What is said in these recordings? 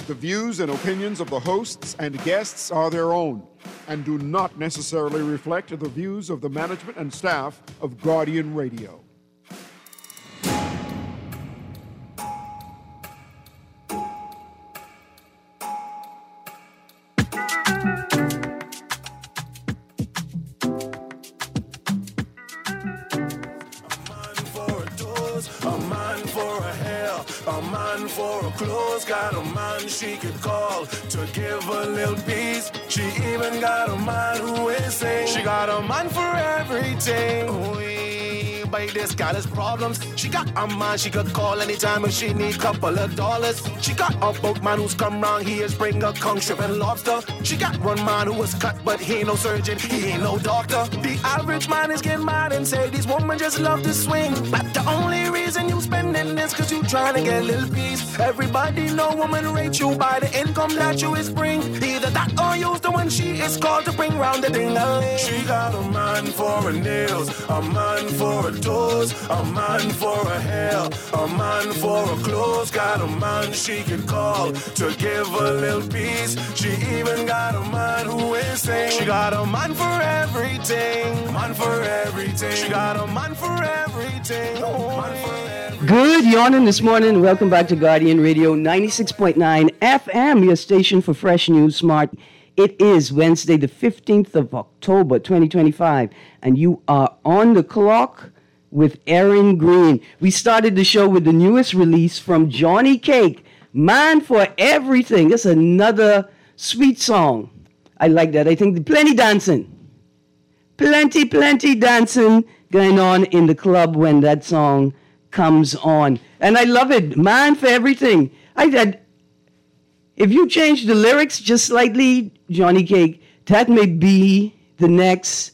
The views and opinions of the hosts and guests are their own and do not necessarily reflect the views of the management and staff of Guardian Radio. Got a man she could call to give a little peace. She even got a man who is saying she got a man for everything. By this got his problems. She got a man she could call anytime if she need couple of dollars. She got a boatman who's come round here to bring a conch shrimp and lobster. She got one man who was cut but he ain't no surgeon, he ain't no doctor. The average man is getting mad and say these women just love to swing. But the only reason you spending this cause you trying to get a little peace. Everybody know woman rate you by the income that you is bring. Either that or use the one she is called to bring round the ding-a-ling. She got a man for her nails, a man for her toes, a man for her hair, a man for her clothes. Got a man she can call to give a little peace. She even got a man who is saying she got a man for everything, man for everything. She got a man for everything, man for everything. Good yawning this morning. Welcome back to Guardian Radio 96.9 FM, your station for fresh news, smart. It is Wednesday, the 15th of October, 2025, and you are on the clock with Aaron Green. We started the show with the newest release from Johnny Cake, Man for Everything. That's another sweet song. I like that. I think plenty dancing going on in the club when that song comes on. And I love it. Man for Everything. If you change the lyrics just slightly, Johnny Cake, that may be the next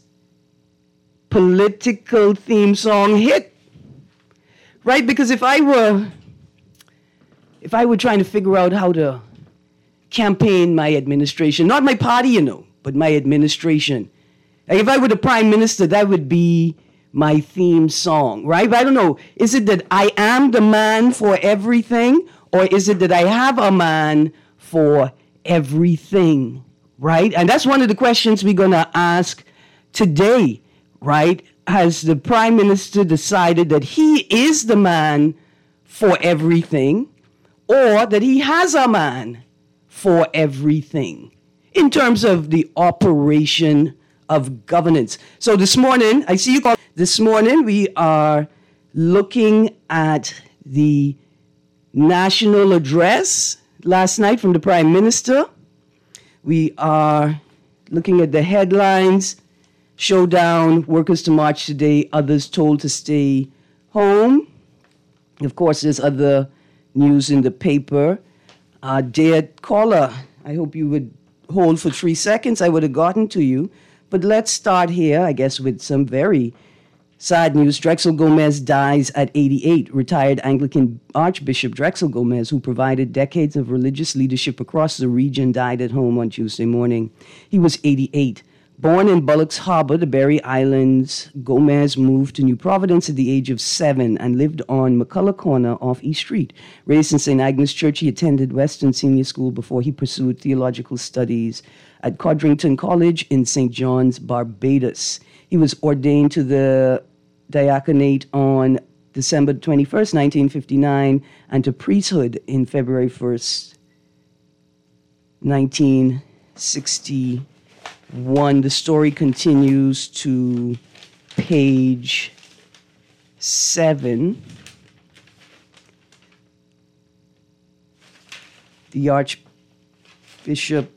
political theme song hit, right? Because if I were trying to figure out how to campaign my administration, not my party, but my administration, if I were the prime minister, that would be my theme song, right? But I don't know, is it that I am the man for everything, or is it that I have a man for everything, right? And that's one of the questions we're going to ask today. Right? Has the Prime Minister decided that he is the man for everything, or that he has a man for everything in terms of the operation of governance? So this morning, I see you call. This morning, we are looking at the national address last night from the Prime Minister. We are looking at the headlines. Showdown, workers to march today, others told to stay home. Of course, there's other news in the paper. Dear caller, I hope you would hold for 3 seconds. I would have gotten to you. But let's start here, I guess, with some very sad news. Drexel Gomez dies at 88. Retired Anglican Archbishop Drexel Gomez, who provided decades of religious leadership across the region, died at home on Tuesday morning. He was 88. Born in Bullock's Harbor, the Berry Islands, Gomez moved to New Providence at the age of 7 and lived on McCullough Corner off East Street. Raised in St. Agnes Church, he attended Western Senior School before he pursued theological studies at Codrington College in St. John's, Barbados. He was ordained to the diaconate on December 21st, 1959, and to priesthood in February 1st, 1961. The story continues to page 7. The Archbishop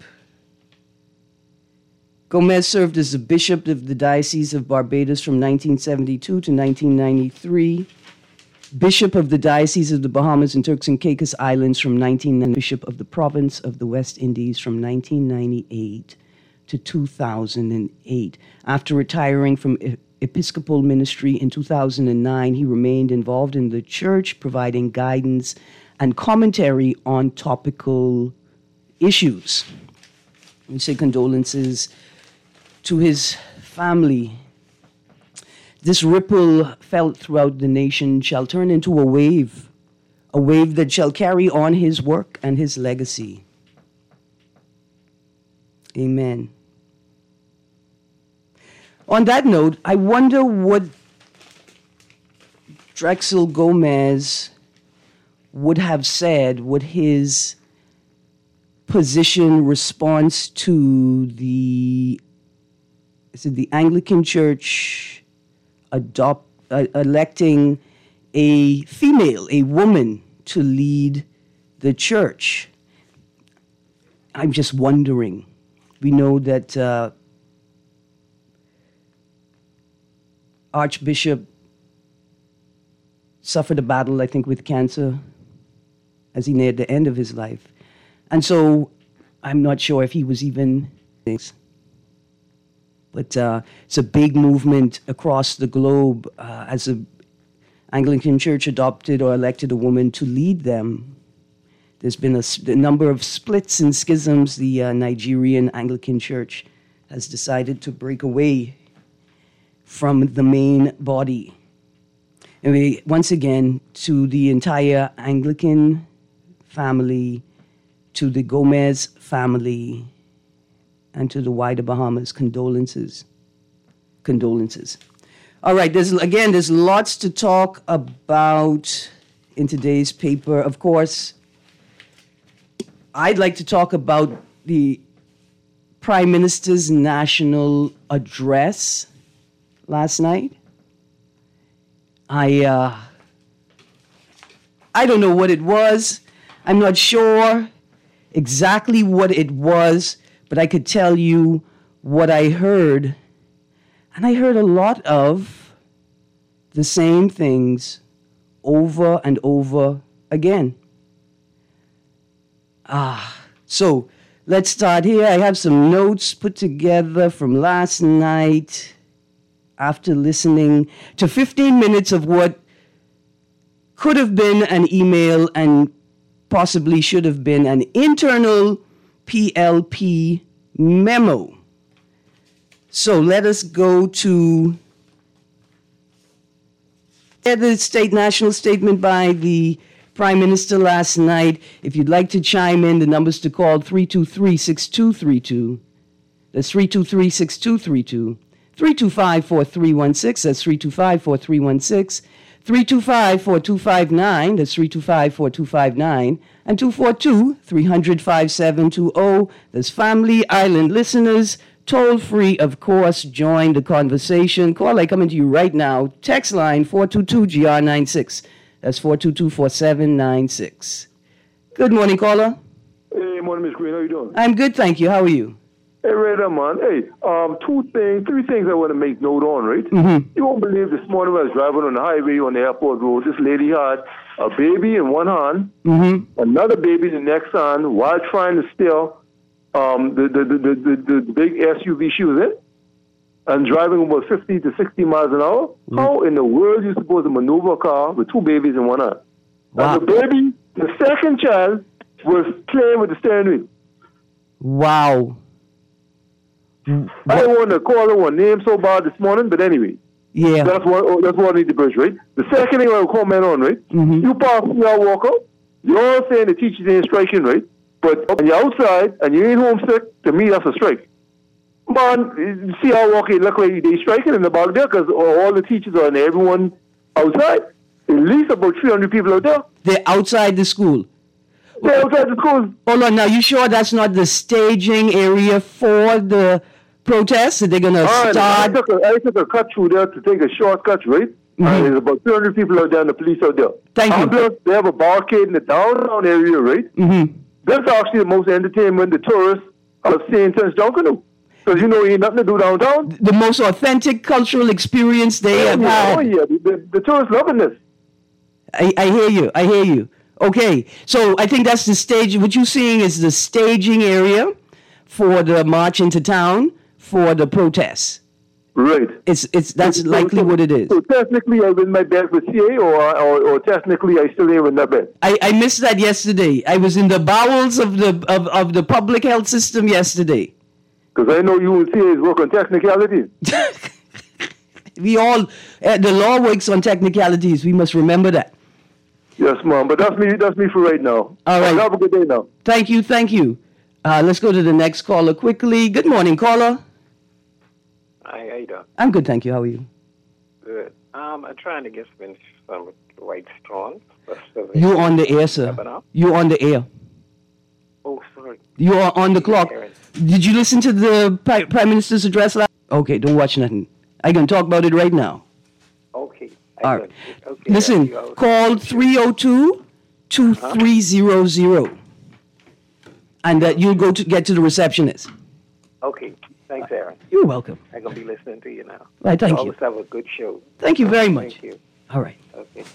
Gomez served as the Bishop of the Diocese of Barbados from 1972 to 1993. Bishop of the Diocese of the Bahamas and Turks and Caicos Islands from 1990. Bishop of the Province of the West Indies from 1998 to 2008. After retiring from Episcopal ministry in 2009, he remained involved in the church, providing guidance and commentary on topical issues. We say condolences to his family. This ripple felt throughout the nation shall turn into a wave a wave that shall carry on his work and his legacy. Amen. On that note, I wonder what Drexel Gomez would have said, what his position, response to the Anglican Church electing a female, a woman, to lead the church. I'm just wondering. We know that Archbishop suffered a battle, I think, with cancer as he neared the end of his life. And so I'm not sure if he was even... But it's a big movement across the globe as the Anglican Church adopted or elected a woman to lead them. There's been a number of splits and schisms. The Nigerian Anglican Church has decided to break away from the main body. Anyway, once again, to the entire Anglican family, to the Gomez family, and to the wider Bahamas, condolences. Condolences. All right, there's lots to talk about in today's paper. Of course, I'd like to talk about the Prime Minister's national address last night. I don't know what it was. I'm not sure exactly what it was, but I could tell you what I heard. And I heard a lot of the same things over and over again. So let's start here. I have some notes put together from last night after listening to 15 minutes of what could have been an email and possibly should have been an internal PLP memo. So let us go to the state national statement by the Prime Minister last night. If you'd like to chime in, the numbers to call 323-6232. That's 323-6232. 325-4316. That's 325-4316. 325-4259. That's 325-4259. And 242-300-5720. That's Family Island listeners. Toll free, of course. Join the conversation. Call, I coming to you right now. Text line 422-GR96. That's 422-4796. Good morning, caller. Hey, morning, Miss Green. How you doing? I'm good, thank you. How are you? Hey, right on, man. Hey, three things I want to make note on, right? Mm-hmm. You won't believe this morning when I was driving on the highway on the airport road, this lady had a baby in one hand, another baby in the next hand, while trying to steer the big SUV she was in, and driving about 50 to 60 miles an hour. Mm-hmm. How in the world are you supposed to maneuver a car with two babies in one hand? Wow. And the baby, the second child, was playing with the steering wheel. Wow. I don't want to call her one name so bad this morning, but anyway. Yeah. That's what I need to bridge, right? The second thing I will comment on, right? Mm-hmm. You pass your walker, you're all saying the teachers ain't striking, right? But when you're outside and you ain't homesick, to me that's a strike. Man, see how walking look like they striking in the back there because all the teachers are and everyone outside. At least about 300 people out there. They're outside the school. They're outside the school. Hold on, now you sure that's not the staging area for the protest? That they're going to start? I took a cut through there to take a shortcut, right? Mm-hmm. And there's about 300 people out there and the police out there. Thank you. Plus, they have a barcade in the downtown area, right? Mm-hmm. That's actually the most entertainment the tourists have seen since Junkanoo. Because, ain't nothing to do downtown. The most authentic cultural experience they have had. Oh, yeah. The tourists loving this. I hear you. Okay, so I think that's the stage. What you're seeing is the staging area for the march into town for the protests. Right. That's likely what it is. So technically, I win my bet with CA, or technically, I still ain't win that bet. I missed that yesterday. I was in the bowels of the public health system yesterday. Because I know you and CA work on technicalities. We all, the law works on technicalities. We must remember that. Yes, Mom. But that's me for right now. All right. Have a good day now. Thank you. Let's go to the next caller quickly. Good morning, caller. Hi, how you doing? I'm good, thank you. How are you? Good. I'm trying to get some white strong. You're on the air, sir. You're on the air. Oh, sorry. You are on the clock. Did you listen to the Prime Minister's address last? Okay, don't watch nothing. I can talk about it right now. Okay. All right. Okay, listen, call 302-2300. And that you'll get to the receptionist. Okay. Thanks, Aaron. You're welcome. I'm going to be listening to you now. Right, thank you. Always have a good show. Thank you very much. Thank you. All right. Okay.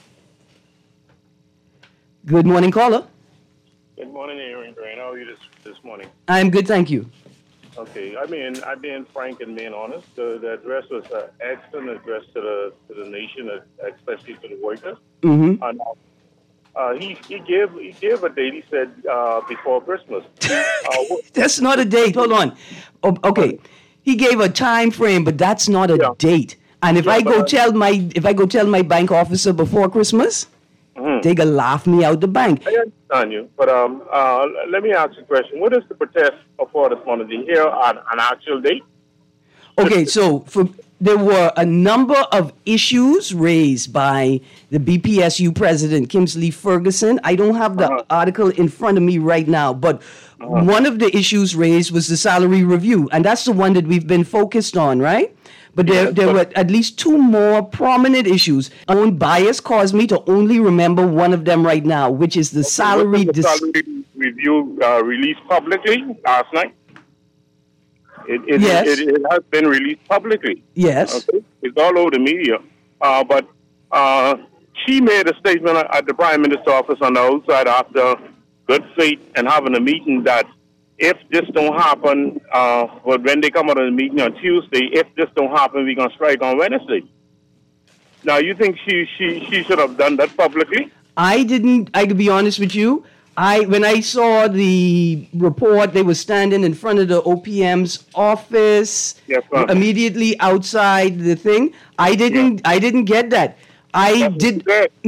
Good morning, caller. Good morning, Aaron Green. How are you this morning? I'm good, thank you. Okay, I'm being frank and being honest. The address was an excellent address to the nation, especially to the workers. Mm-hmm. And he gave a date. He said before Christmas. That's not a date. Hold on. Okay, he gave a time frame, but that's not a date. And if I go tell my bank officer before Christmas, they gonna laugh me out the bank. I understand you, but let me ask you a question. What is the protest for this morning? Did you hear an actual date? Okay, so there were a number of issues raised by the BPSU president, Kingsley Ferguson. I don't have the article in front of me right now, but one of the issues raised was the salary review, and that's the one that we've been focused on, right? But there were at least two more prominent issues. My own bias caused me to only remember one of them right now, which is the salary review released publicly last night. It has been released publicly. Yes. Okay? It's all over the media. But she made a statement at the Prime Minister's office on the outside after good faith and having a meeting that if this don't happen, when they come out of the meeting on Tuesday, if this don't happen, we're going to strike on Wednesday. Now, you think she should have done that publicly? I didn't. I could be honest with you. When I saw the report, they were standing in front of the OPM's office, immediately outside the thing. I didn't get that. I did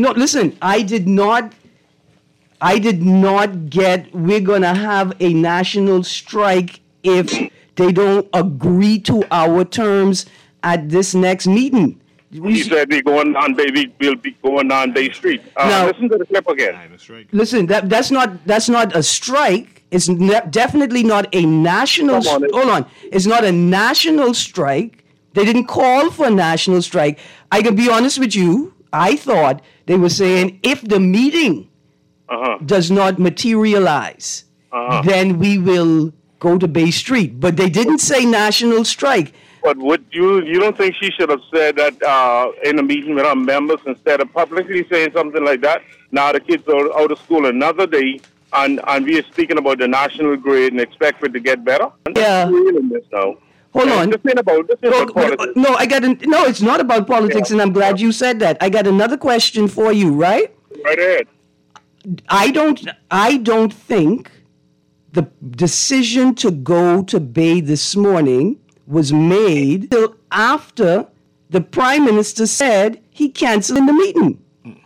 not get we're going to have a national strike if they don't agree to our terms at this next meeting. He said we'll be going down Bay Street. Now, listen to the clip again. Listen, that's not a strike. It's definitely not a national. Hold on, it's not a national strike. They didn't call for a national strike. I can be honest with you. I thought they were saying if the meeting does not materialize, then we will go to Bay Street. But they didn't say national strike. But you don't think she should have said that in a meeting with her members instead of publicly saying something like that? Now the kids are out of school another day, and we are speaking about the national grade and expect it to get better. Yeah. Hold on. This ain't about politics. No, it's not about politics, and I'm glad you said that. I got another question for you, right? Right ahead. I don't think the decision to go to Bay this morning was made till after the Prime Minister said he canceled the meeting.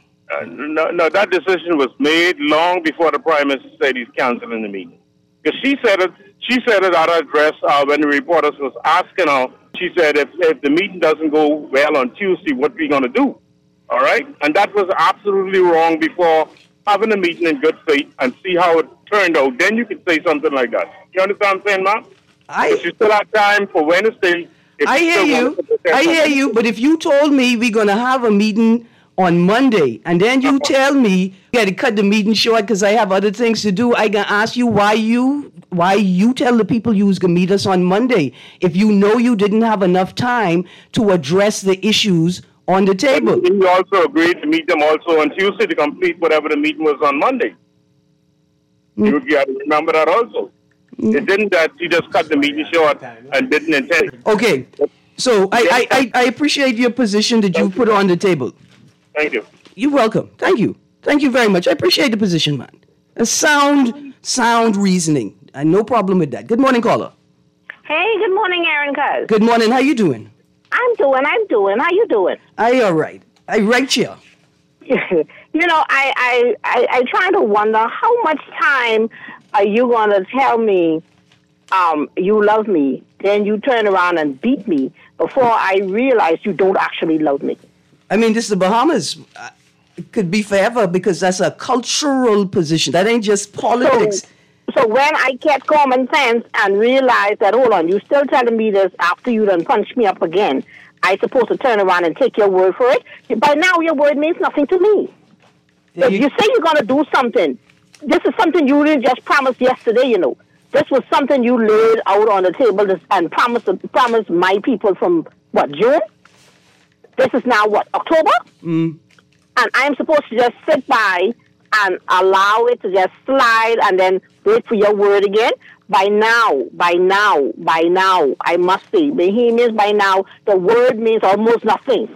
No, that decision was made long before the Prime Minister said he's canceling the meeting. Because she said it at her address when the reporters was asking her. She said, if the meeting doesn't go well on Tuesday, what are we going to do? All right? And that was absolutely wrong before having a meeting in good faith and see how it turned out. Then you could say something like that. You understand what I'm saying, ma'am? You still have time for Wednesday. I hear you, but if you told me we're going to have a meeting on Monday, and then you tell me you got to cut the meeting short because I have other things to do, I can ask you why you tell the people you was going to meet us on Monday if you know you didn't have enough time to address the issues on the table. You also agreed to meet them also on Tuesday to complete whatever the meeting was on Monday. You got to remember that also. It didn't that you just cut the meeting short and didn't intend. Okay, so I appreciate your position that you put on the table. Thank you. You're welcome. Thank you very much. I appreciate the position, man. A sound reasoning, and no problem with that. Good morning, caller. Hey, good morning, Aaron Cuz. Good morning. How you doing? I'm doing. How you doing? I all right. I right here. You know, I try to wonder how much time are you going to tell me you love me, then you turn around and beat me before I realize you don't actually love me. I mean, this is the Bahamas. It could be forever because that's a cultural position. That ain't just politics. So when I get common sense and realize that, hold on, you still telling me this after you done punch me up again, I supposed to turn around and take your word for it? By now, your word means nothing to me. If you say you're going to do something, this is something you didn't just promise yesterday, you know. This was something you laid out on the table and promised my people from, what, June? This is now, what, October? And I'm supposed to just sit by and allow it to just slide and then wait for your word again? By now, I must say, Bahamians, by now, the word means almost nothing.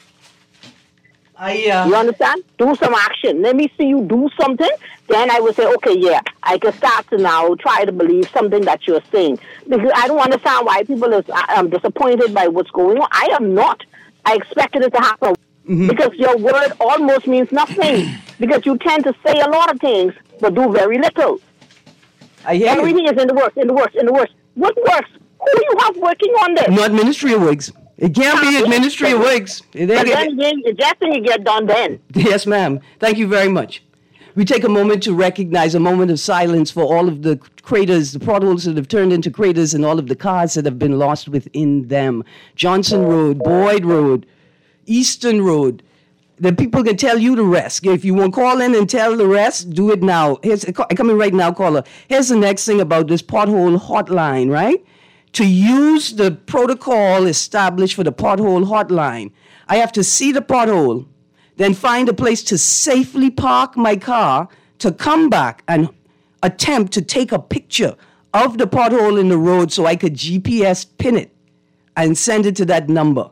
You understand? Do some action. Let me see you do something. Then I will say, okay, yeah, I can start to now try to believe something that you're saying. Because I don't understand why people are disappointed by what's going on. I am not. I expected it to happen. Because your word almost means nothing. Because you tend to say a lot of things, but do very little. Everything is in the works. What works? Who do you have working on this? Not Ministry of Wigs. It can't be Ministry of Wigs. But then just when you get done then. Yes, ma'am. Thank you very much. We take a moment to recognize a moment of silence for all of the craters, the potholes that have turned into craters, and all of the cars that have been lost within them. Johnson Road, Boyd Road, Eastern Road. The people can tell you the rest. If you want to call in and tell the rest, do it now. Come in right now, caller. Here's the next thing about this pothole hotline, right? To use the protocol established for the pothole hotline, I have to see the pothole, then find a place to safely park my car, to come back and attempt to take a picture of the pothole in the road so I could GPS pin it and send it to that number.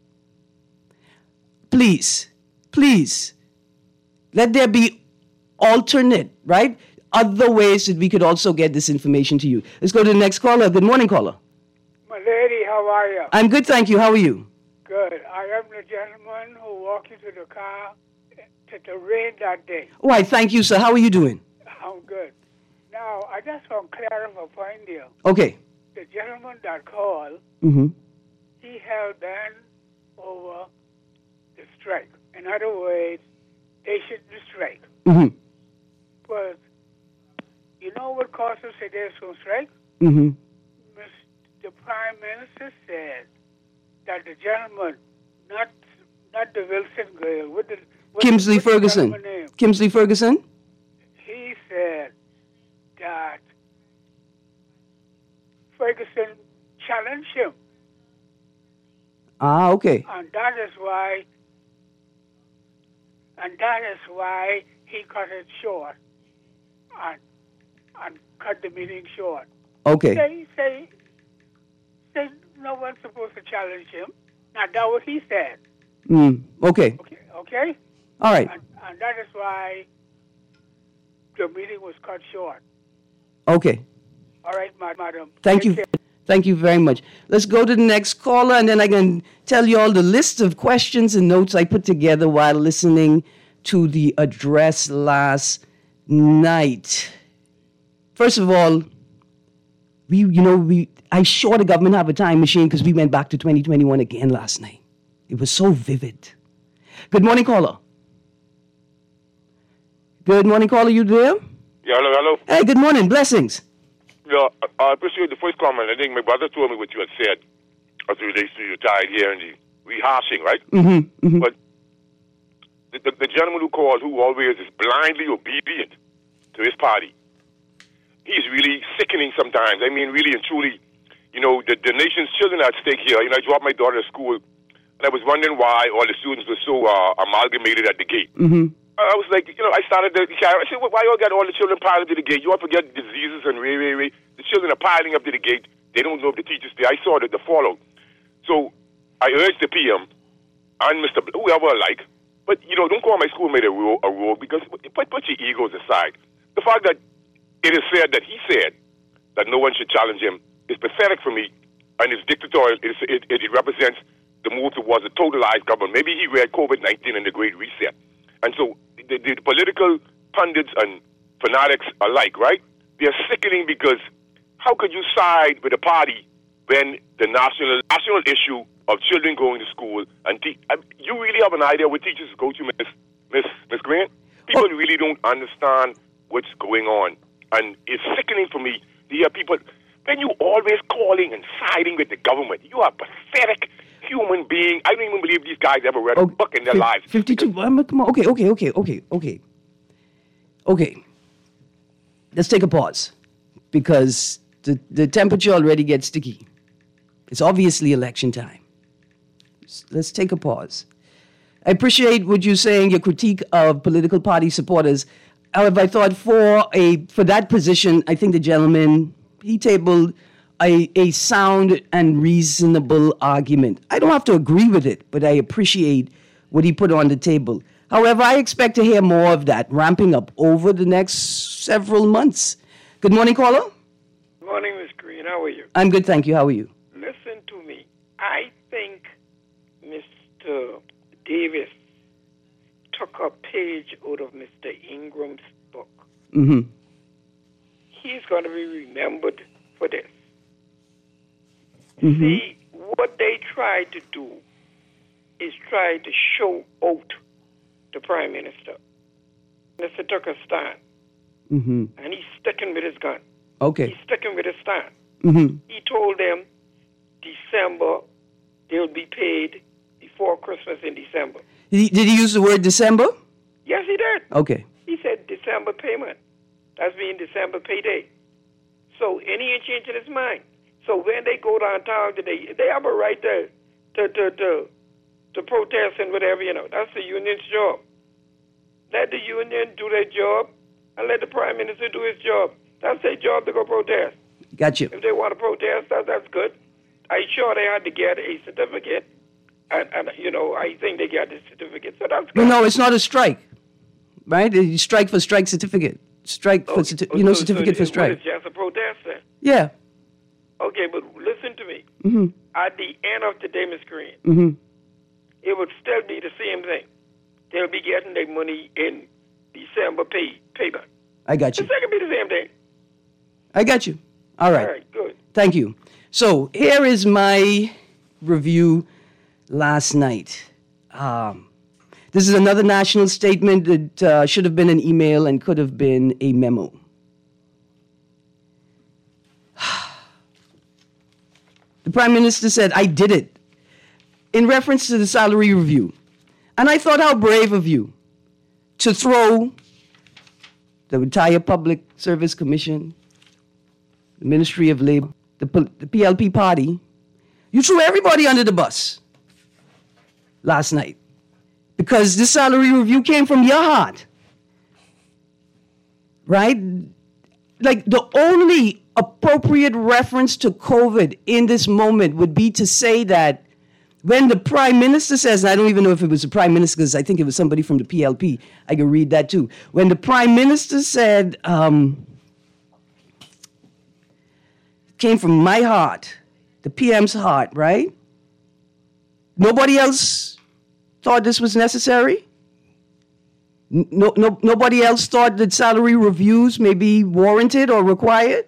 Please, let there be alternate, right? Other ways that we could also get this information to you. Let's go to the next caller. Good morning, caller. My lady, how are you? I'm good, thank you. How are you? Good. I am the gentleman who walked into the car to the rain that day. Why, thank you, sir. How are you doing? I'm good. Now, I just want to clarify a point here. Okay. The gentleman that called, he held ban over the strike. In other words, they shouldn't strike. But you know what caused us to do some strike? The Prime Minister said that the gentleman, not the Wilson girl, Kimsley Ferguson. Kimsley Ferguson? He said that Ferguson challenged him. Ah, okay. And that is why he cut it short and cut the meeting short. Okay. Say no one's supposed to challenge him. Now, that's what he said. Okay. Okay? All right. And that is why the meeting was cut short. Okay. All right, madam. Thank you. Thank you very much. Let's go to the next caller, and then I can tell you all the list of questions and notes I put together while listening to the address last night. First of all, I sure the government have a time machine because we went back to 2021 again last night. It was so vivid. Good morning, caller. Good morning, caller. You there? Yeah, hello. Hey, good morning. Blessings. Yeah, I appreciate the first comment. I think my brother told me what you had said as it relates to your tide here and the rehashing, right? But the gentleman who called, who always is blindly obedient to his party, he's really sickening sometimes. I mean, really and truly, the nation's children are at stake here. I dropped my daughter to school, and I was wondering why all the students were so amalgamated at the gate. I was like, I started the car. I said, why y'all got all the children piling up to the gate? You all forget diseases and the children are piling up to the gate. They don't know if the teachers there. I saw the fallout. So I urged the PM and Mr. Whoever alike, but, don't call my schoolmate a rogue because put your egos aside. The fact that it is said that he said that no one should challenge him is pathetic for me, and it's dictatorial. It represents the move towards a totalized government. Maybe he read COVID-19 and the Great Reset. And so the political pundits and fanatics alike, right? They're sickening because how could you side with a party when the national issue of children going to school and you really have an idea what teachers go to, Miss Grant? People really don't understand what's going on, and it's sickening for me to hear people. When you always calling and siding with the government, you are a pathetic human being. I don't even believe these guys ever read a book in their lives. 52. Come on. Okay. Let's take a pause because the temperature already gets sticky. It's obviously election time. Let's take a pause. I appreciate what you're saying, your critique of political party supporters. However, I thought for that position, I think the gentleman, he tabled a sound and reasonable argument. I don't have to agree with it, but I appreciate what he put on the table. However, I expect to hear more of that ramping up over the next several months. Good morning, caller. Good morning, Ms. Green. How are you? I'm good, thank you. How are you? Listen to me. I think Mr. Davis took a page out of Mr. Ingram's book. Mm-hmm. He's going to be remembered for this. Mm-hmm. See, what they tried to do is try to show out the Prime Minister. Minister took a stand. Mm-hmm. And he's sticking with his gun. Okay. He's sticking with his stand. Mm-hmm. He told them December, they'll be paid before Christmas in December. Did he use the word December? Yes, he did. Okay. He said December payment. That's being December payday. So, and he ain't changing his mind. So when they go downtown today, they have a right to protest and whatever, That's the union's job. Let the union do their job and let the Prime Minister do his job. That's their job to go protest. Got you. If they want to protest, that's good. I'm sure they had to get a certificate. And I think they got the certificate. So that's good. No, it's not a strike, right? You strike for strike certificate. Strike for, certificate for strike. It's just a protest then? Yeah. Okay, but listen to me. Mm-hmm. At the end of the day, Ms. Green, mm-hmm. it would still be the same thing. They'll be getting their money in December payment. I got you. It's going to be the same thing. I got you. All right. All right, good. Thank you. So here is my review last night. This is another national statement that should have been an email and could have been a memo. The Prime Minister said, I did it, in reference to the salary review. And I thought, how brave of you to throw the entire Public Service Commission, the Ministry of Labor, the PLP party. You threw everybody under the bus last night because this salary review came from your heart, right? Like the only appropriate reference to COVID in this moment would be to say that when the Prime Minister says, and I don't even know if it was the Prime Minister because I think it was somebody from the PLP, I can read that too. When the Prime Minister said, came from my heart, the PM's heart, right? Nobody else thought this was necessary? Nobody else thought that salary reviews may be warranted or required?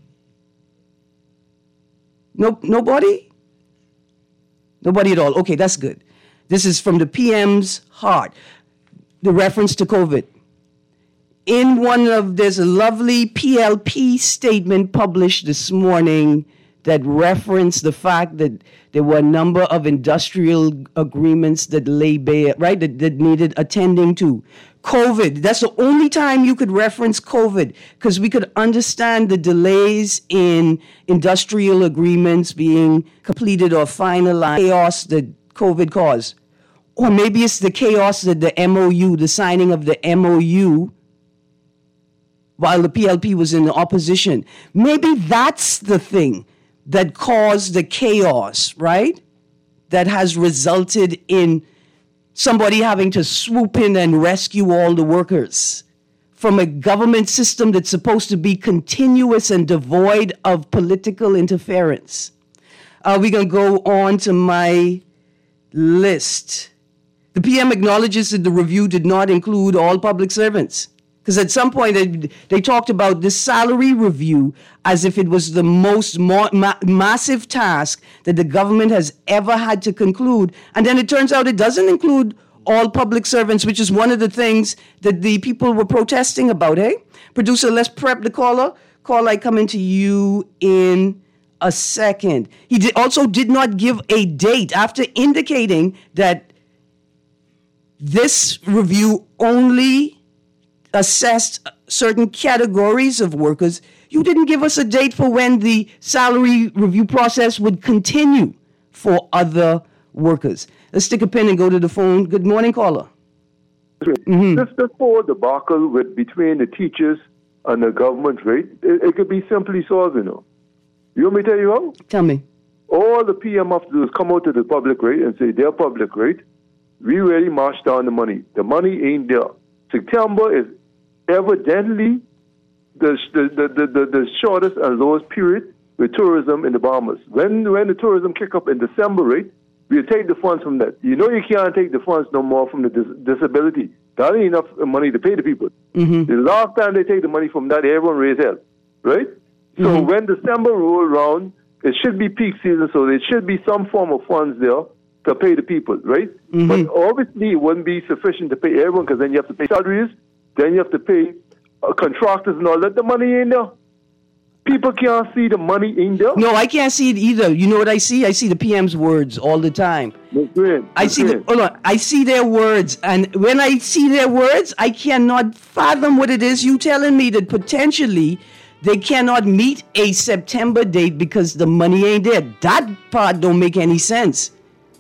Nobody? Nobody at all. Okay, that's good. This is from the PM's heart, the reference to COVID. There's a lovely PLP statement published this morning that referenced the fact that there were a number of industrial agreements that lay bare, right, that needed attending to. COVID, that's the only time you could reference COVID, because we could understand the delays in industrial agreements being completed or finalized, chaos that COVID caused. Or maybe it's the chaos that the MOU, the signing of the MOU, while the PLP was in the opposition. Maybe that's the thing that caused the chaos, right? That has resulted in somebody having to swoop in and rescue all the workers from a government system that's supposed to be continuous and devoid of political interference. We're going to go on to my list. The PM acknowledges that the review did not include all public servants. Because at some point, they talked about this salary review as if it was the most massive task that the government has ever had to conclude. And then it turns out it doesn't include all public servants, which is one of the things that the people were protesting about, hey? Producer, let's prep the caller. Caller, I come into you in a second. He also did not give a date after indicating that this review only assessed certain categories of workers. You didn't give us a date for when the salary review process would continue for other workers. Let's stick a pin and go to the phone. Good morning, caller. This whole debacle between the teachers and the government rate, it could be simply solved, you know. You want me to tell you how? Tell me. All the PM have to do is come out to the public rate and say their public rate. We really marched down the money. The money ain't there. September is evidently the shortest and lowest period with tourism in the Bahamas. When the tourism kick up in December rate, we'll take the funds from that. You know you can't take the funds no more from the disability. That ain't enough money to pay the people. Mm-hmm. The last time they take the money from that, everyone raised hell, right? Mm-hmm. So when December roll around, it should be peak season, so there should be some form of funds there to pay the people, right? Mm-hmm. But obviously it wouldn't be sufficient to pay everyone because then you have to pay salaries, then you have to pay contractors and all that. The money ain't there. People can't see the money in there. No, I can't see it either. You know what I see? I see the PM's words all the time. I see their words. And when I see their words, I cannot fathom what it is you telling me that potentially they cannot meet a September date because the money ain't there. That part don't make any sense.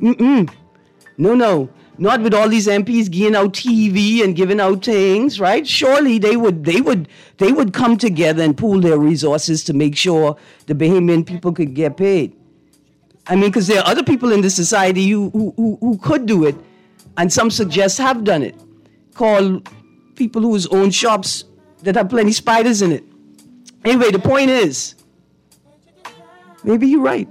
No. Not with all these MPs giving out TV and giving out things, right? Surely they would come together and pool their resources to make sure the Bahamian people could get paid. I mean, because there are other people in the society who could do it, and some suggest have done it. Call people whose own shops that have plenty spiders in it. Anyway, the point is, maybe you're right.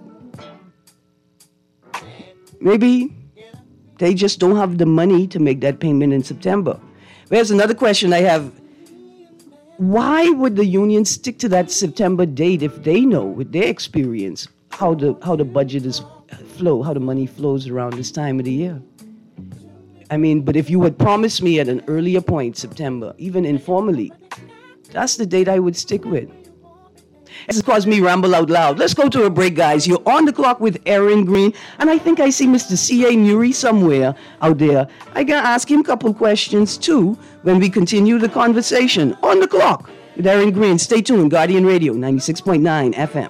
Maybe they just don't have the money to make that payment in September. There's another question I have. Why would the union stick to that September date if they know, with their experience, how the budget is how the money flows around this time of the year? I mean, but if you had promised me at an earlier point, September, even informally, that's the date I would stick with. This has caused me ramble out loud. Let's go to a break, guys. You're on the clock with Aaron Green, and I think I see Mr. C.A. Muri somewhere out there. I'm going to ask him a couple questions, too, when we continue the conversation. On the clock with Aaron Green. Stay tuned. Guardian Radio, 96.9 FM.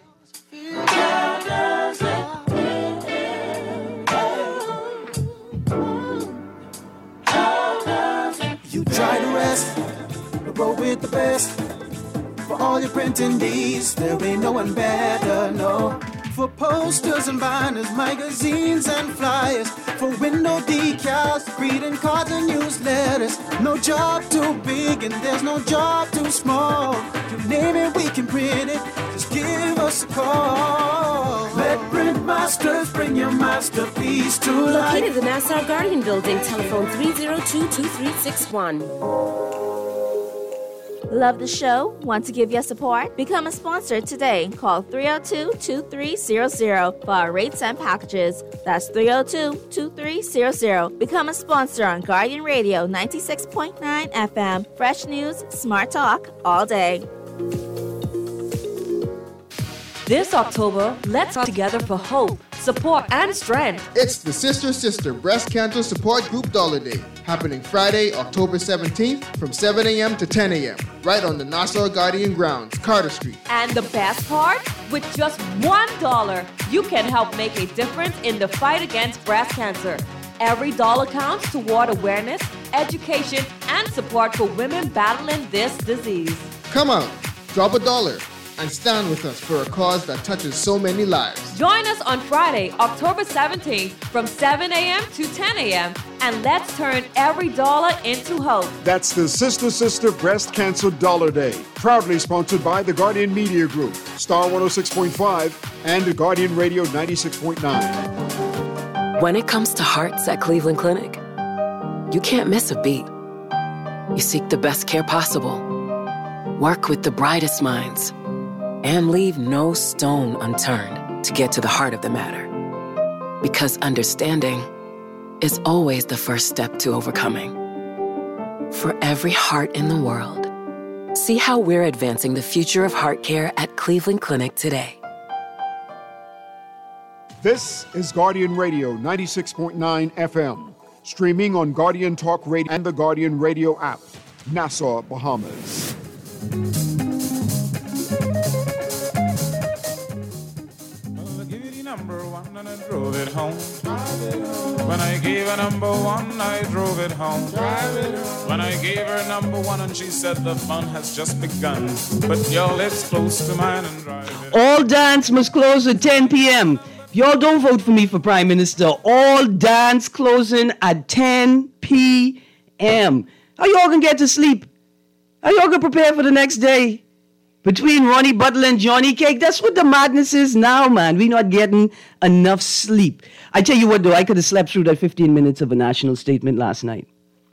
You try to rest, roll with the best. For all your printing needs, there ain't no one better, no. For posters and banners, magazines and flyers, for window decals, greeting cards and newsletters. No job too big and there's no job too small. You name it, we can print it, just give us a call. Let Print Masters bring your masterpiece to life. Located in the Nassau Guardian Building, telephone 302-2361. Love the show? Want to give your support? Become a sponsor today. Call 302-2300 for our rates and packages. That's 302-2300. Become a sponsor on Guardian Radio 96.9 FM. Fresh news, smart talk, all day. This October, let's come together for hope, support, and strength. It's the Sister Breast Cancer Support Group Dollar Day, happening Friday, October 17th from 7 a.m. to 10 a.m., right on the Nassau Guardian grounds, Carter Street. And the best part? With just $1, you can help make a difference in the fight against breast cancer. Every dollar counts toward awareness, education, and support for women battling this disease. Come out, drop $1, and stand with us for a cause that touches so many lives. Join us on Friday, October 17th from 7 a.m. to 10 a.m. and let's turn every dollar into hope. That's the Sister Breast Cancer Dollar Day. Proudly sponsored by the Guardian Media Group, Star 106.5 and the Guardian Radio 96.9. When it comes to hearts at Cleveland Clinic, you can't miss a beat. You seek the best care possible, work with the brightest minds, and leave no stone unturned to get to the heart of the matter. Because understanding is always the first step to overcoming. For every heart in the world, see how we're advancing the future of heart care at Cleveland Clinic today. This is Guardian Radio 96.9 FM, streaming on Guardian Talk Radio and the Guardian Radio app, Nassau, Bahamas. Number one and I drove it home. When I gave her number one, I drove it home. When I gave her number one and she said the fun has just begun. Put your lips close to mine and drive it. All dance must close at 10 p.m. Y'all don't vote for me for Prime Minister. All dance closing at 10 p.m. How y'all gonna get to sleep? How y'all gonna prepare for the next day? Between Ronnie Butler and Johnny Cake, that's what the madness is now, man. We're not getting enough sleep. I tell you what, though, I could have slept through that 15 minutes of a national statement last night.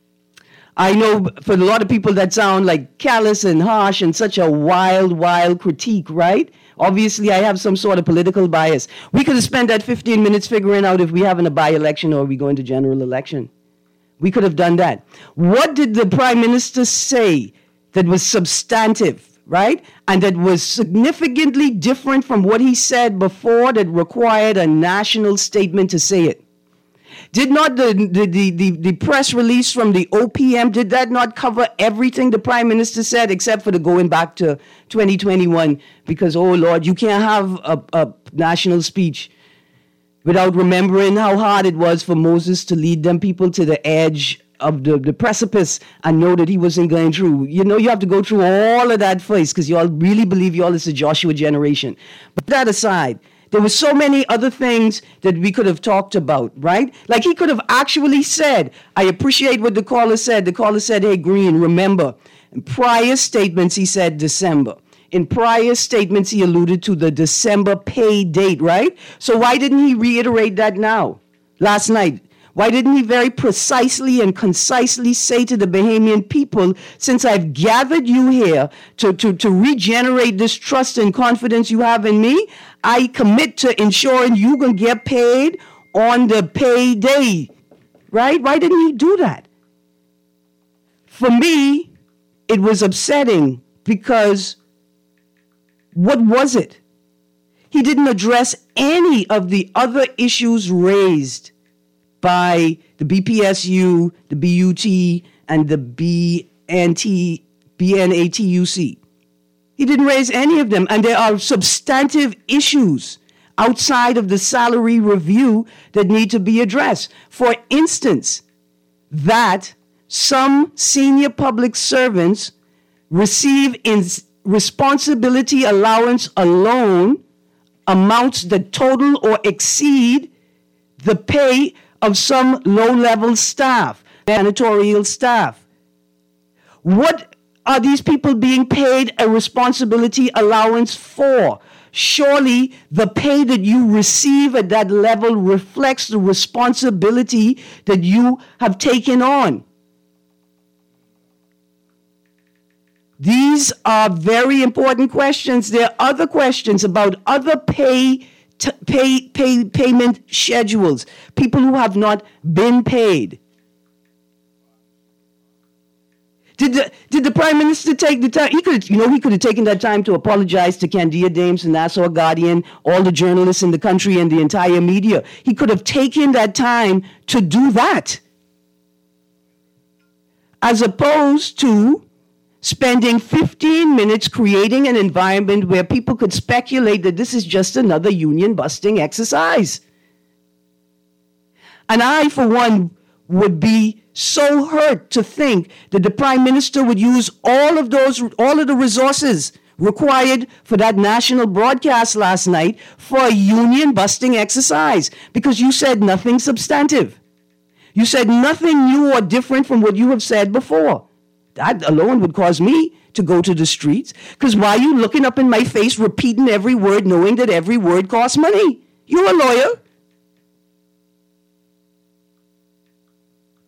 I know for a lot of people that sound like callous and harsh and such a wild, wild critique, right? Obviously, I have some sort of political bias. We could have spent that 15 minutes figuring out if we having a by-election or we going to general election. We could have done that. What did the Prime Minister say that was substantive? Right? And that was significantly different from what he said before that required a national statement to say it. Did not the press release from the OPM, did that not cover everything the Prime Minister said except for the going back to 2021? Because, oh Lord, you can't have a national speech without remembering how hard it was for Moses to lead them people to the edge of the precipice and know that he wasn't going through. You know, you have to go through all of that first because y'all really believe y'all is the Joshua generation. But that aside, there were so many other things that we could have talked about, right? Like he could have actually said, I appreciate what the caller said. The caller said, hey, Green, remember, in prior statements, he said December. In prior statements, he alluded to the December pay date, right? So why didn't he reiterate that now, last night? Why didn't he very precisely and concisely say to the Bahamian people, since I've gathered you here to regenerate this trust and confidence you have in me, I commit to ensuring you're going to get paid on the payday, right? Why didn't he do that? For me, it was upsetting because what was it? He didn't address any of the other issues raised by the BPSU, the BUT, and the BNATUC. He didn't raise any of them, and there are substantive issues outside of the salary review that need to be addressed. For instance, that some senior public servants receive in responsibility allowance alone amounts that total or exceed the pay of some low-level staff, janitorial staff. What are these people being paid a responsibility allowance for? Surely the pay that you receive at that level reflects the responsibility that you have taken on. These are very important questions. There are other questions about other payment schedules, people who have not been paid. Did the Prime Minister take the time? He could have taken that time to apologize to Candia Dames, the Nassau Guardian, all the journalists in the country and the entire media. He could have taken that time to do that, as opposed to spending 15 minutes creating an environment where people could speculate that this is just another union-busting exercise. And I, for one, would be so hurt to think that the Prime Minister would use all of the resources required for that national broadcast last night for a union-busting exercise, because you said nothing substantive. You said nothing new or different from what you have said before. That alone would cause me to go to the streets. Because why are you looking up in my face, repeating every word, knowing that every word costs money? You're a lawyer.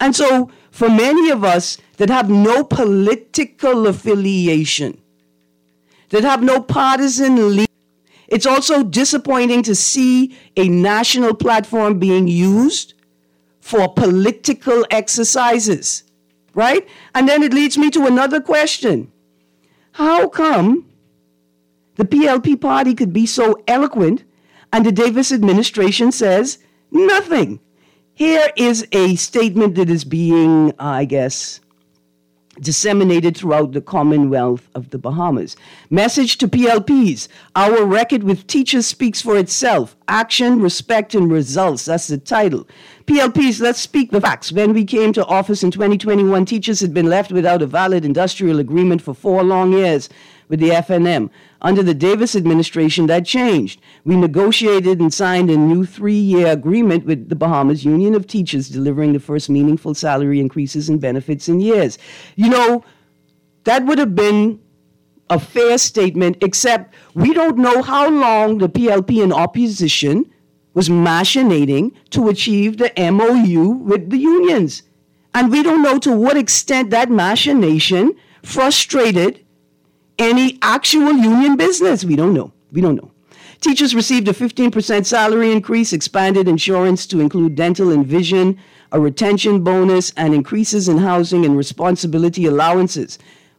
And so for many of us that have no political affiliation, that have no partisan lead, it's also disappointing to see a national platform being used for political exercises, right? And then it leads me to another question. How come the PLP party could be so eloquent and the Davis administration says nothing? Here is a statement that is being, I guess, disseminated throughout the Commonwealth of the Bahamas. Message to PLPs. Our record with teachers speaks for itself. Action, respect, and results. That's the title. PLPs, let's speak the facts. When we came to office in 2021, teachers had been left without a valid industrial agreement for 4 long years with the FNM. Under the Davis administration, that changed. We negotiated and signed a new 3-year agreement with the Bahamas Union of Teachers, delivering the first meaningful salary increases and benefits in years. You know, that would have been a fair statement, except we don't know how long the PLP in opposition was machinating to achieve the MOU with the unions. And we don't know to what extent that machination frustrated any actual union business. We don't know. Teachers received a 15% salary increase, expanded insurance to include dental and vision, a retention bonus, and increases in housing and responsibility allowances.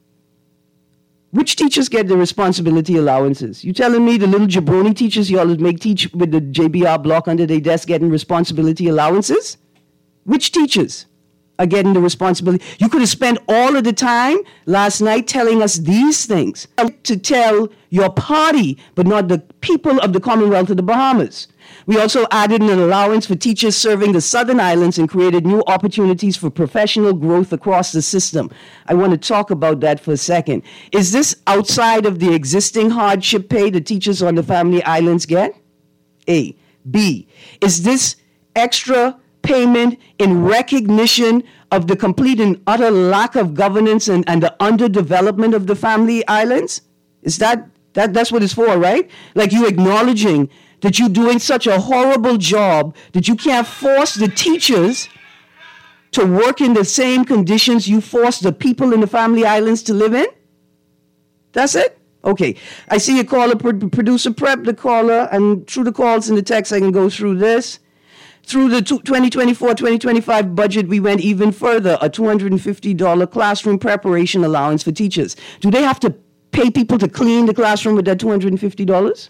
Which teachers get the responsibility allowances? You telling me the little jabroni teachers y'all make teach with the JBR block under their desk getting responsibility allowances? Which teachers are getting the responsibility? You could have spent all of the time last night telling us these things to tell your party, but not the people of the Commonwealth of the Bahamas. We also added an allowance for teachers serving the Southern Islands and created new opportunities for professional growth across the system. I want to talk about that for a second. Is this outside of the existing hardship pay the teachers on the Family Islands get? A. B. Is this extra payment in recognition of the complete and utter lack of governance and the underdevelopment of the Family Islands? Is that's what it's for, right? Like you acknowledging that you're doing such a horrible job that you can't force the teachers to work in the same conditions you force the people in the Family Islands to live in? That's it? Okay. I see a caller, producer prep the caller, and through the calls and the text I can go through this. Through the 2024-2025 budget, we went even further, a $250 classroom preparation allowance for teachers. Do they have to pay people to clean the classroom with that $250?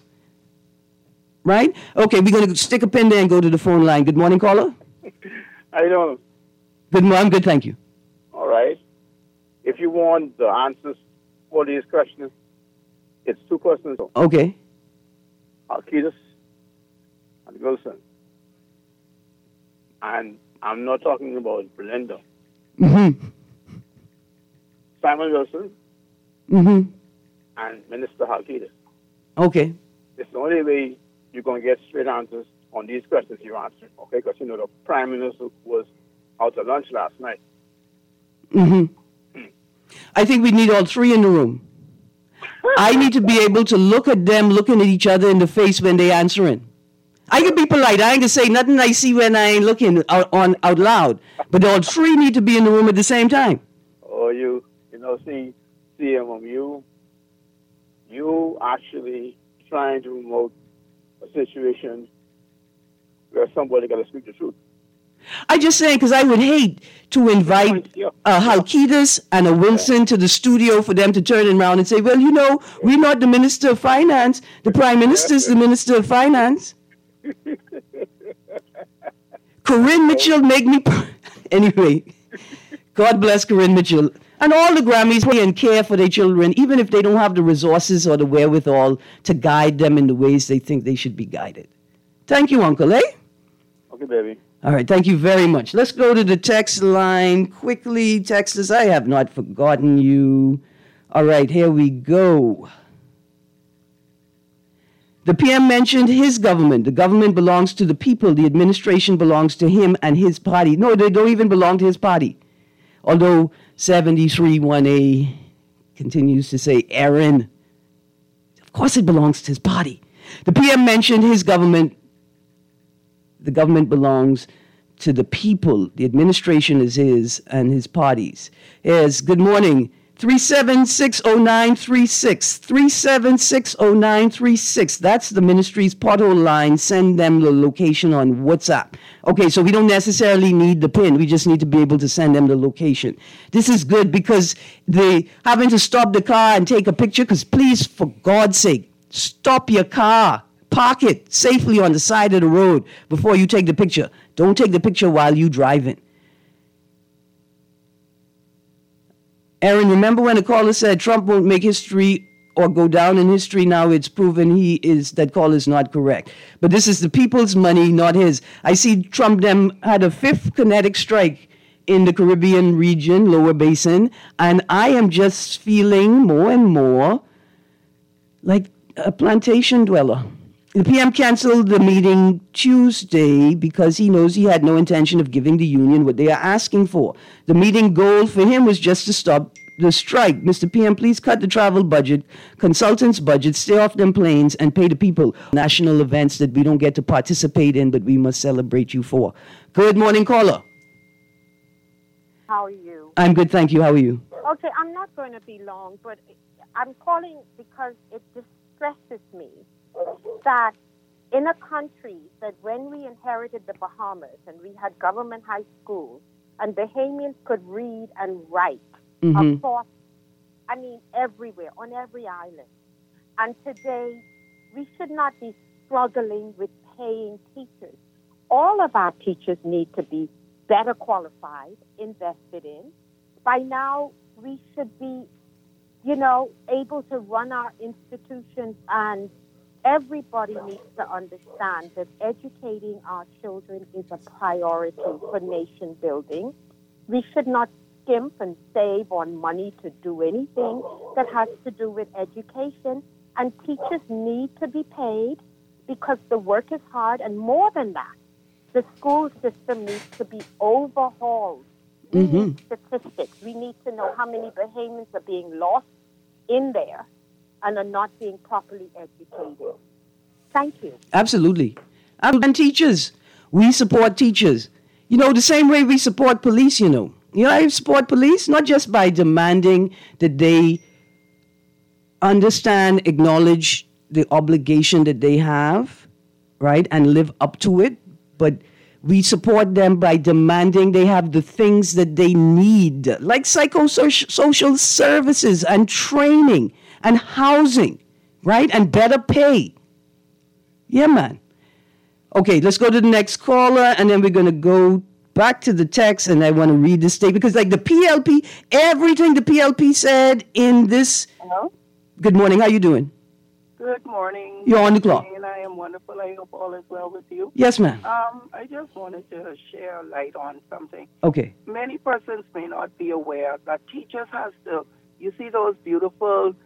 Right? Okay, we're going to stick a pin there and go to the phone line. Good morning, caller. How you doing? Good morning. I'm good, thank you. All right. If you want the answers for these questions, it's 2 questions. Okay. Alcides and Wilson. And I'm not talking about Belinda. Mm-hmm. Simon Wilson Mm-hmm. and Minister Alcides. Okay. It's the only way you're going to get straight answers on these questions you're answering, okay? Because, you know, the Prime Minister was out to lunch last night. Mm-hmm. I think we need all 3 in the room. I need to be able to look at them looking at each other in the face when they're answering. I can be polite. I ain't gonna say nothing I see when I ain't looking out loud. But all 3 need to be in the room at the same time. Oh, you know, see, CMMU, you actually trying to promote a situation where somebody got to speak the truth. I just saying, because I would hate to invite Alcides and a Wilson to the studio for them to turn around and say, well, you know, we're not the Minister of Finance. The Prime Minister is the Minister of Finance. Corinne Mitchell make me... Anyway, God bless Corinne Mitchell. And all the Grammys pay and care for their children, even if they don't have the resources or the wherewithal to guide them in the ways they think they should be guided. Thank you, Uncle, eh? Okay, baby. All right, thank you very much. Let's go to the text line quickly. Texters, I have not forgotten you. All right, here we go. The PM mentioned his government. The government belongs to the people. The administration belongs to him and his party. No, they don't even belong to his party. Although 73-1A continues to say Aaron. Of course it belongs to his party. The PM mentioned his government. The government belongs to the people. The administration is his and his party's. Yes, good morning. 3760936. 3760936. That's the ministry's pothole line. Send them the location on WhatsApp. Okay, so we don't necessarily need the PIN. We just need to be able to send them the location. This is good because they having to stop the car and take a picture, because please, for God's sake, stop your car. Park it safely on the side of the road before you take the picture. Don't take the picture while you're driving. Aaron, remember when the caller said Trump won't make history or go down in history? Now it's proven that call is not correct. But this is the people's money, not his. I see Trump them had a 5th kinetic strike in the Caribbean region, lower basin, and I am just feeling more and more like a plantation dweller. The PM canceled the meeting Tuesday because he knows he had no intention of giving the union what they are asking for. The meeting goal for him was just to stop the strike. Mr. PM, please cut the travel budget, consultants' budget, stay off them planes, and pay the people national events that we don't get to participate in, but we must celebrate you for. Good morning, caller. How are you? I'm good, thank you. How are you? Okay, I'm not going to be long, but I'm calling because it distresses me that in a country that when we inherited the Bahamas and we had government high schools and Bahamians could read and write, of course, everywhere, on every island. And today, we should not be struggling with paying teachers. All of our teachers need to be better qualified, invested in. By now, we should be, able to run our institutions, and everybody needs to understand that educating our children is a priority for nation building. We should not skimp and save on money to do anything that has to do with education. And teachers need to be paid because the work is hard. And more than that, the school system needs to be overhauled. We need statistics. We need to know how many Bahamians are being lost in there and are not being properly educated. Thank you. Absolutely. And teachers. We support teachers. The same way we support police, I support police not just by demanding that they understand, acknowledge the obligation that they have, right, and live up to it, but we support them by demanding they have the things that they need, like psychosocial services and training and housing, right, and better pay. Yeah, man. Okay, let's go to the next caller, and then we're going to go back to the text, and I want to read this statement, because, the PLP, everything the PLP said in this... Hello? Good morning. How you doing? Good morning. You're on the clock. And I am wonderful. I hope all is well with you. Yes, ma'am. I just wanted to share light on something. Okay. Many persons may not be aware that teachers have to... You see those beautiful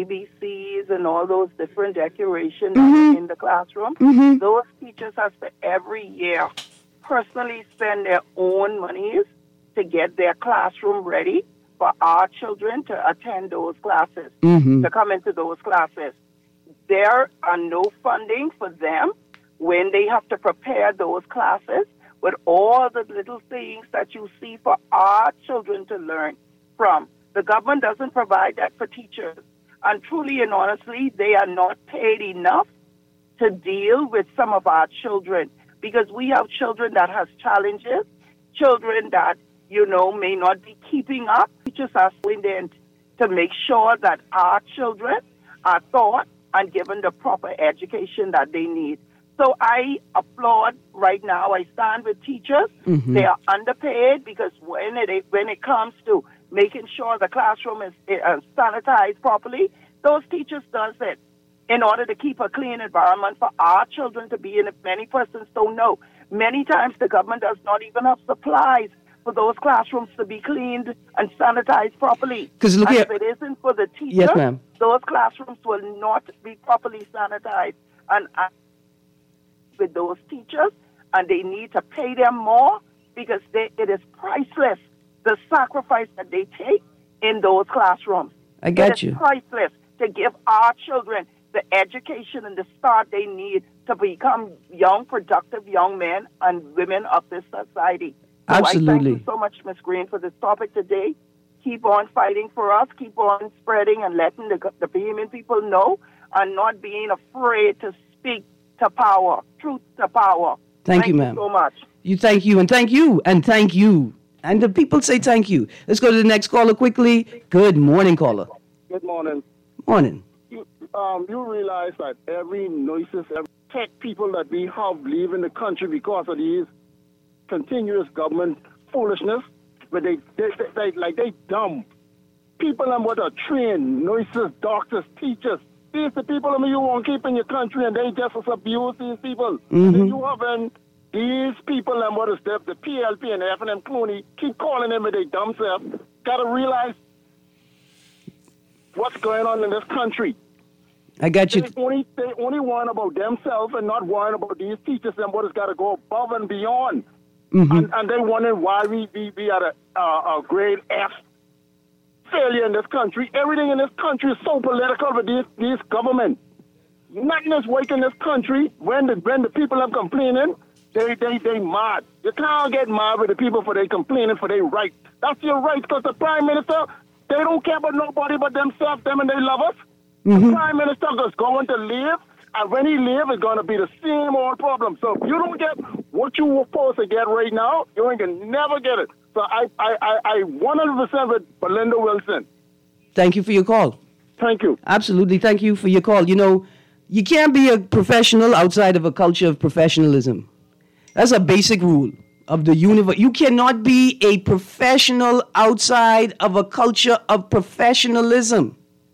ABCs and all those different decorations in the classroom? Those teachers have to every year personally spend their own monies to get their classroom ready for our children to attend those classes, to come into those classes. There are no funding for them when they have to prepare those classes with all the little things that you see for our children to learn from. The government doesn't provide that for teachers. And truly and honestly, they are not paid enough to deal with some of our children, because we have children that has challenges, children that, may not be keeping up. Teachers are going there to make sure that our children are taught and given the proper education that they need. So I applaud right now. I stand with teachers. They are underpaid because when it comes to making sure the classroom is sanitized properly, those teachers does it in order to keep a clean environment for our children to be in. Many persons don't know. Many times the government does not even have supplies for those classrooms to be cleaned and sanitized properly. And if it isn't for the teachers, those classrooms will not be properly sanitized. And with those teachers, and they need to pay them more because it is priceless, the sacrifice that they take in those classrooms. I got you. It is priceless to give our children the the education and the start they need to become young, productive young men and women of this society. So Absolutely. I thank you so much, Ms. Green, for this topic today. Keep on fighting for us. Keep on spreading and letting the Bahamian people know and not being afraid to speak to power, truth to power. Thank you, ma'am. So much. Thank you, and thank you, and thank you. And the people say thank you. Let's go to the next caller quickly. Good morning, caller. Good morning. Morning. You realize that every noises, every tech people that we have leaving the country because of these continuous government foolishness, but they dumb. People and what are trained, nurses, doctors, teachers. These the people you want to keep in your country, and they just abuse these people. Mm-hmm. And you have these people and what is the PLP and FNM Clooney keep calling them with their dumb self. Gotta realize what's going on in this country. I got you. They only worry about themselves and not worrying about these teachers and what has got to go above and beyond. Mm-hmm. And they wonder why we are a grade F failure in this country. Everything in this country is so political with these government. Nothing is working in this country. When the people are complaining, they mad. You can't get mad with the people for they complaining for their right. That's your right, because the Prime Minister, they don't care about nobody but themselves, them and they love us. Mm-hmm. The Prime Minister is going to leave, and when he leaves, it's going to be the same old problem. So if you don't get what you were supposed to get right now, you ain't gonna never get it. So I 100% with Belinda Wilson. Thank you for your call. Thank you. Absolutely. Thank you for your call. You know, you can't be a professional outside of a culture of professionalism. That's a basic rule of the universe. You cannot be a professional outside of a culture of professionalism.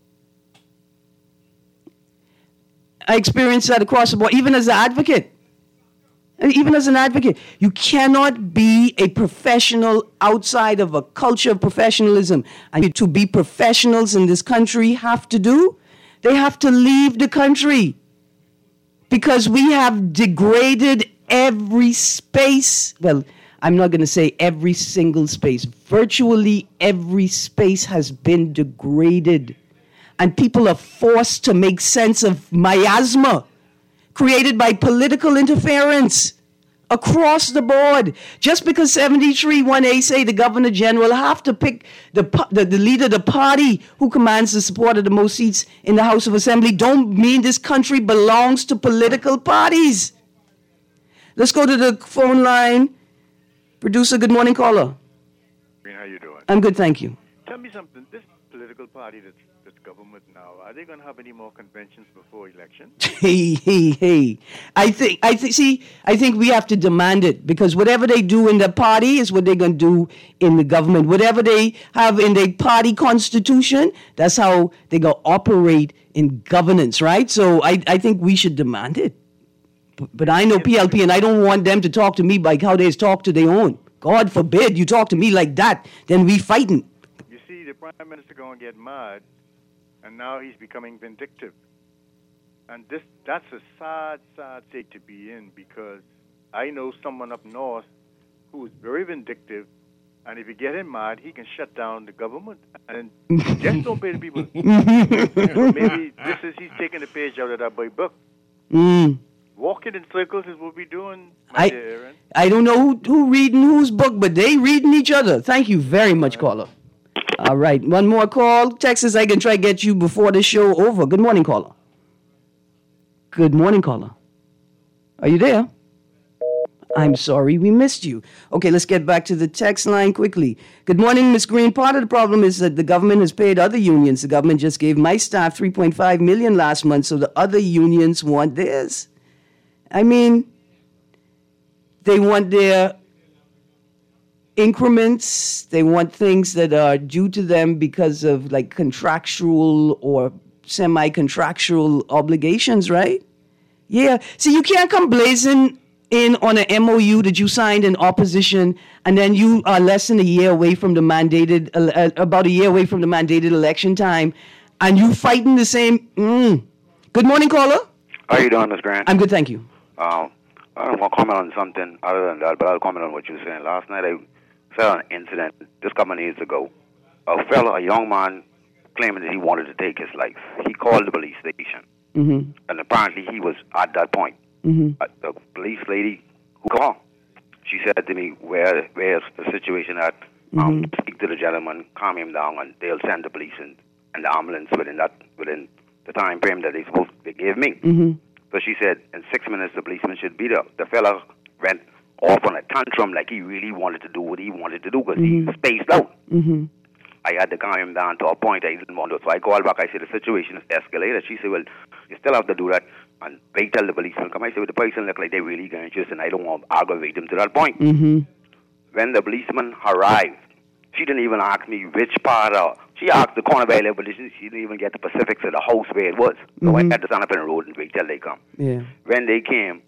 I experienced that across the board, even as an advocate. Even as an advocate, you cannot be a professional outside of a culture of professionalism. And to be professionals in this country have to do, they have to leave the country. Because we have degraded every space. Well, I'm not going to say every single space. Virtually every space has been degraded. And people are forced to make sense of miasma created by political interference across the board. Just because 73(1)(a) say the Governor General have to pick the leader of the party who commands the support of the most seats in the House of Assembly don't mean this country belongs to political parties. Let's go to the phone line. Producer, good morning, caller. How you doing? I'm good, thank you. Tell me something. This political party that's government now, are they going to have any more conventions before election? Hey. I think we have to demand it, because whatever they do in the party is what they're going to do in the government. Whatever they have in their party constitution, that's how they're going to operate in governance, right? So I think we should demand it. But I know PLP, and I don't want them to talk to me like how they talk to their own. God forbid you talk to me like that, then we fighting. You see, the Prime Minister going to get mad, and now he's becoming vindictive. And that's a sad state to be in, because I know someone up north who is very vindictive, and if you get him mad, he can shut down the government and just don't pay the people. So maybe he's taking a page out of that boy book. Walking in circles is what we're doing, my dear Aaron. I don't know who reading whose book, but they reading each other. Thank you very much, caller. All right, one more call. Texas, I can try to get you before the show over. Good morning, caller. Good morning, caller. Are you there? I'm sorry, we missed you. Okay, let's get back to the text line quickly. Good morning, Ms. Green. Part of the problem is that the government has paid other unions. The government just gave my staff $3.5 million last month, so the other unions want theirs. I mean, they want their increments. They want things that are due to them because of like contractual or semi-contractual obligations, right? Yeah. See, you can't come blazing in on an MOU that you signed in opposition, and then you are less than a year away from the mandated, about a year away from the mandated election time, and you fighting the same. Good morning, caller. How you doing, Ms. Grant? I'm good, thank you. I don't want to comment on something other than that, but I'll comment on what you were saying. Last night I saw an incident, just a couple of days ago. A young man, claiming that he wanted to take his life. He called the police station. And apparently he was at that point. The police lady who called, she said to me, where's the situation at? Speak to the gentleman, calm him down, and they'll send the police and the ambulance within the time frame that they gave me. So she said, in 6 minutes, the policeman should be there. The fella went off on a tantrum like he really wanted to do what he wanted to do because he was spaced out. I had to calm him down to a point I didn't want to. So I called back. I said, the situation has escalated. She said, well, you still have to do that. And wait till the policeman come. I said, well, the person look like they're really going to and I don't want to aggravate them to that point. When the policeman arrived, she didn't even ask me which part of... She asked the corner by level, she didn't even get the specifics of the house where it was. So I had to stand up in the road and wait till they come. When they came,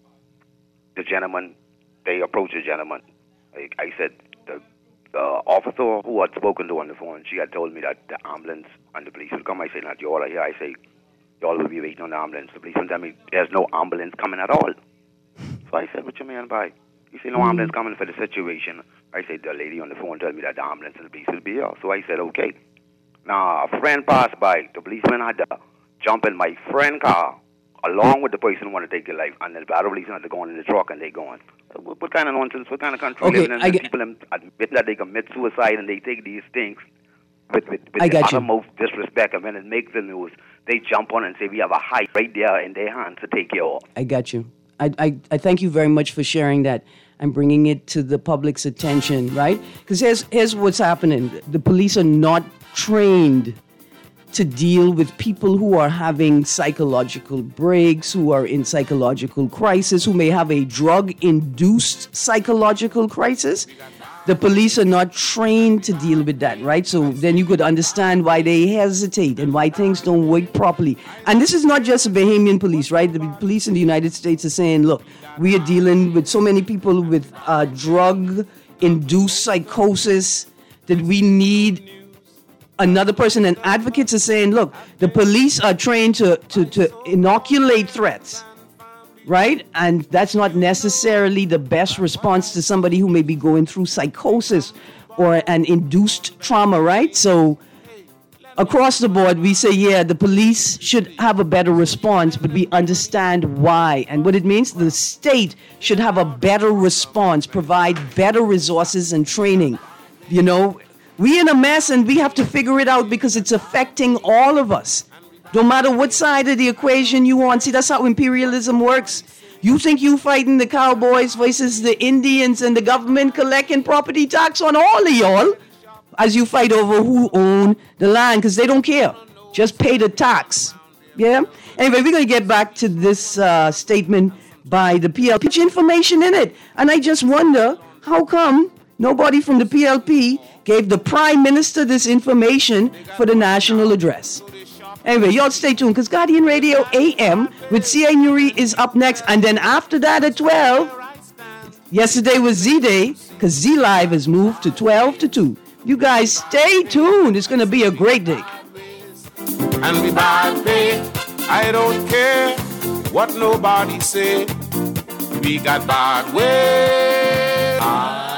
they approached the gentleman. I said, the officer who had spoken to on the phone, she had told me that the ambulance and the police will come. I said, not y'all are here. I say, y'all will be waiting on the ambulance. The policeman told me, there's no ambulance coming at all. So I said, what you mean by? He said, no ambulance coming for the situation. I said, the lady on the phone told me that the ambulance and the police will be here. So I said, okay. Now, a friend passed by. The policeman had to jump in my friend's car along with the person who wanted to take their life. And the battle policeman had to go in the truck and they going. What kind of nonsense? What kind of country living in? People admit that they commit suicide and they take these things with the uttermost disrespect. And when it makes the news, they jump on and say, we have a hide right there in their hands to take care of. I got you. I thank you very much for sharing that and bringing it to the public's attention, right? Because here's what's happening. The police are not trained to deal with people who are having psychological breaks, who are in psychological crisis, who may have a drug-induced psychological crisis. The police are not trained to deal with that, right? So then you could understand why they hesitate and why things don't work properly. And this is not just Bahamian police, right? The police in the United States are saying, look, we are dealing with so many people with drug-induced psychosis that we need another person. And advocates are saying, look, the police are trained to inoculate threats, right? And that's not necessarily the best response to somebody who may be going through psychosis or an induced trauma, right? So across the board, we say, yeah, the police should have a better response, but we understand why. And what it means, the state should have a better response, provide better resources and training. You know, we're in a mess and we have to figure it out because it's affecting all of us. No matter what side of the equation you on. See, that's how imperialism works. You think you fighting the cowboys versus the Indians and the government collecting property tax on all of y'all as you fight over who own the land because they don't care. Just pay the tax. Yeah? Anyway, we're going to get back to this statement by the PLP. Much information in it. And I just wonder, how come nobody from the PLP gave the Prime Minister this information for the national address? Anyway, y'all stay tuned because Guardian Radio AM with C.A. Nuri is up next. And then after that at 12, yesterday was Z-Day because Z-Live has moved to 12 to 2. You guys stay tuned. It's going to be a great day. And we bad way, I don't care what nobody say. We got bad way.